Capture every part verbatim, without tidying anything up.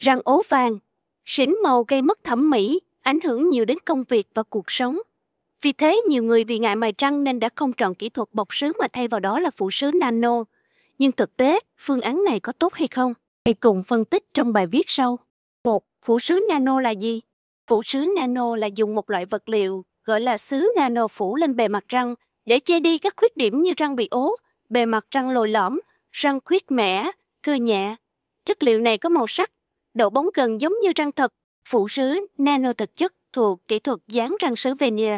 Răng ố vàng, xỉn màu gây mất thẩm mỹ, ảnh hưởng nhiều đến công việc và cuộc sống. Vì thế, nhiều người vì ngại mài răng nên đã không chọn kỹ thuật bọc sứ mà thay vào đó là phủ sứ nano. Nhưng thực tế, phương án này có tốt hay không? Hãy cùng phân tích trong bài viết sau. một. Phủ sứ nano là gì? Phủ sứ nano là dùng một loại vật liệu gọi là sứ nano phủ lên bề mặt răng để che đi các khuyết điểm như răng bị ố, bề mặt răng lồi lõm, răng khuyết mẻ, cơ nhẹ. Chất liệu này có màu sắc, độ bóng gần giống như răng thật. Phủ sứ nano thực chất thuộc kỹ thuật dán răng sứ veneer.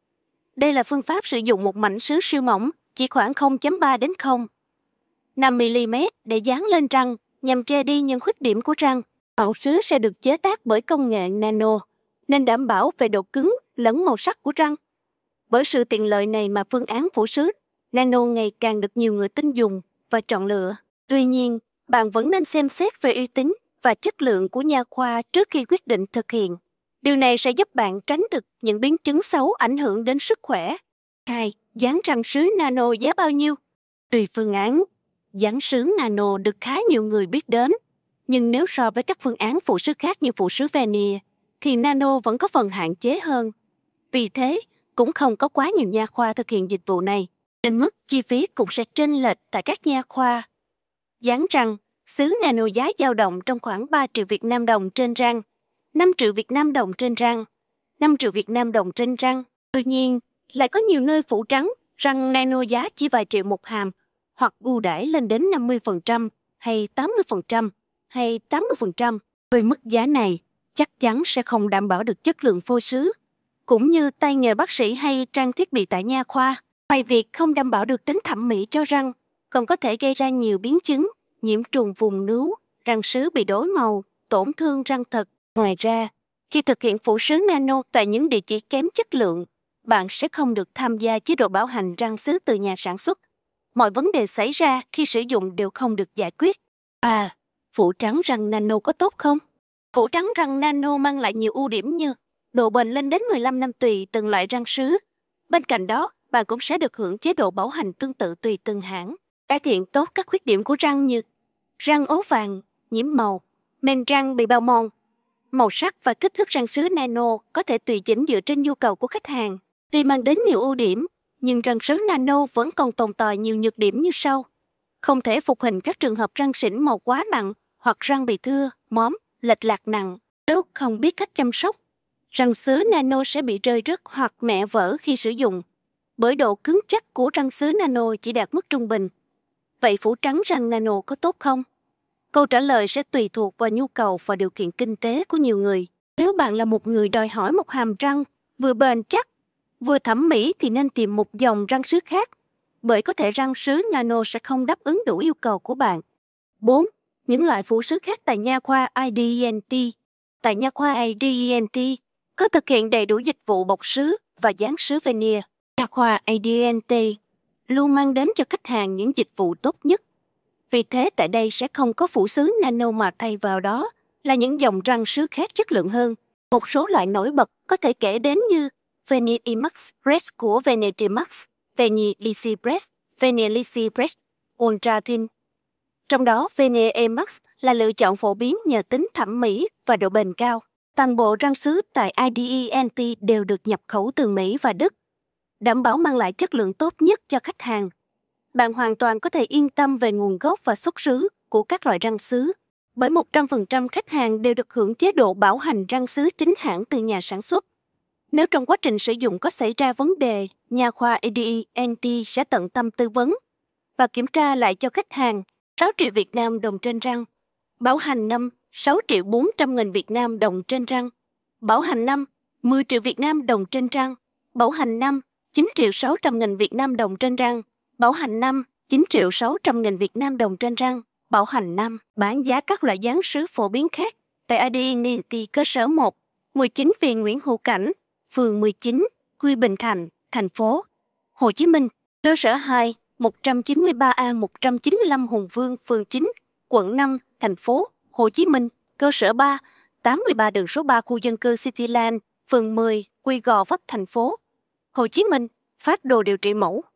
Đây là phương pháp sử dụng một mảnh sứ siêu mỏng, chỉ khoảng không phẩy ba đến không phẩy năm mi-li-mét để dán lên răng nhằm che đi những khuyết điểm của răng. Mẫu sứ sẽ được chế tác bởi công nghệ nano, nên đảm bảo về độ cứng lẫn màu sắc của răng. Bởi sự tiện lợi này mà phương án phủ sứ nano ngày càng được nhiều người tin dùng và chọn lựa. Tuy nhiên, bạn vẫn nên xem xét về uy tín và chất lượng của nha khoa trước khi quyết định thực hiện. Điều này sẽ giúp bạn tránh được những biến chứng xấu ảnh hưởng đến sức khỏe. hai. Dán răng sứ nano giá bao nhiêu? Tùy phương án, dán sứ nano được khá nhiều người biết đến. Nhưng nếu so với các phương án phủ sứ khác như phủ sứ veneer, thì nano vẫn có phần hạn chế hơn. Vì thế, cũng không có quá nhiều nha khoa thực hiện dịch vụ này, nên mức chi phí cũng sẽ chênh lệch tại các nha khoa. Dán răng, sứ nano giá dao động trong khoảng ba triệu Việt Nam đồng trên răng, năm triệu Việt Nam đồng trên răng, năm triệu Việt Nam đồng trên răng. Tuy nhiên, lại có nhiều nơi phủ trắng, răng nano giá chỉ vài triệu một hàm, hoặc ưu đãi lên đến năm mươi phần trăm, hay tám mươi phần trăm, hay tám mươi phần trăm. Với mức giá này, chắc chắn sẽ không đảm bảo được chất lượng phôi sứ, cũng như tay nghề bác sĩ hay trang thiết bị tại nha khoa. Ngoài việc không đảm bảo được tính thẩm mỹ cho răng, còn có thể gây ra nhiều biến chứng, nhiễm trùng vùng nướu, răng sứ bị đổi màu, tổn thương răng thật. Ngoài ra, khi thực hiện phủ sứ nano tại những địa chỉ kém chất lượng, bạn sẽ không được tham gia chế độ bảo hành răng sứ từ nhà sản xuất. Mọi vấn đề xảy ra khi sử dụng đều không được giải quyết. À, phủ trắng răng nano có tốt không? Phủ trắng răng nano mang lại nhiều ưu điểm như độ bền lên đến mười lăm năm tùy từng loại răng sứ. Bên cạnh đó, bạn cũng sẽ được hưởng chế độ bảo hành tương tự tùy từng hãng. Cải thiện tốt các khuyết điểm của răng như răng ố vàng, nhiễm màu, men răng bị bào mòn. Màu sắc và kích thước răng sứ nano có thể tùy chỉnh dựa trên nhu cầu của khách hàng. Tuy mang đến nhiều ưu điểm, nhưng răng sứ nano vẫn còn tồn tại nhiều nhược điểm như sau. Không thể phục hình các trường hợp răng xỉn màu quá nặng hoặc răng bị thưa, móm, lệch lạc nặng. Nếu không biết cách chăm sóc, răng sứ nano sẽ bị rơi rớt hoặc mẹ vỡ khi sử dụng. Bởi độ cứng chắc của răng sứ nano chỉ đạt mức trung bình. Vậy phủ trắng răng nano có tốt không? Câu trả lời sẽ tùy thuộc vào nhu cầu và điều kiện kinh tế của nhiều người. Nếu bạn là một người đòi hỏi một hàm răng vừa bền chắc, vừa thẩm mỹ thì nên tìm một dòng răng sứ khác, bởi có thể răng sứ nano sẽ không đáp ứng đủ yêu cầu của bạn. bốn. Những loại phủ sứ khác tại nha khoa i đê e en tê. Tại nha khoa i đê e en tê có thực hiện đầy đủ dịch vụ bọc sứ và dán sứ veneer. Nha khoa i đê e en tê luôn mang đến cho khách hàng những dịch vụ tốt nhất. Vì thế tại đây sẽ không có phủ sứ nano mà thay vào đó là những dòng răng sứ khác chất lượng hơn. Một số loại nổi bật có thể kể đến như Veneer Emax Press của Veneer Max, Veneer Lisi Press, Veneer Lisi Press, Ultra Thin. Trong đó, Veneer Emax là lựa chọn phổ biến nhờ tính thẩm mỹ và độ bền cao. Toàn bộ răng sứ tại i đê e en tê đều được nhập khẩu từ Mỹ và Đức, đảm bảo mang lại chất lượng tốt nhất cho khách hàng. Bạn hoàn toàn có thể yên tâm về nguồn gốc và xuất xứ của các loại răng sứ, bởi một trăm phần trăm khách hàng đều được hưởng chế độ bảo hành răng sứ chính hãng từ nhà sản xuất. Nếu trong quá trình sử dụng có xảy ra vấn đề, nha khoa i đê e en tê sẽ tận tâm tư vấn và kiểm tra lại cho khách hàng. sáu triệu Việt Nam đồng trên răng. Bảo hành năm, sáu triệu bốn trăm nghìn Việt Nam đồng trên răng. Bảo hành năm, mười triệu Việt Nam đồng trên răng. Bảo hành năm, chín triệu sáu trăm nghìn Việt Nam đồng trên răng. Bảo hành năm, chín triệu sáu trăm nghìn Việt Nam đồng trên răng. Bảo hành năm, bán giá các loại dán sứ phổ biến khác tại i đê e en tê cơ sở một, mười chín Viên Nguyễn Hữu Cảnh, phường mười chín, Quy Bình Thạnh, thành phố Hồ Chí Minh. Cơ sở hai, một trăm chín mươi ba A một trăm chín mươi lăm Hùng Vương, phường chín, quận năm, thành phố Hồ Chí Minh. Cơ sở ba, tám mươi ba đường số ba khu dân cư Cityland, phường mười, Quy Gò Vấp, thành phố Hồ Chí Minh. Phát đồ điều trị mẫu.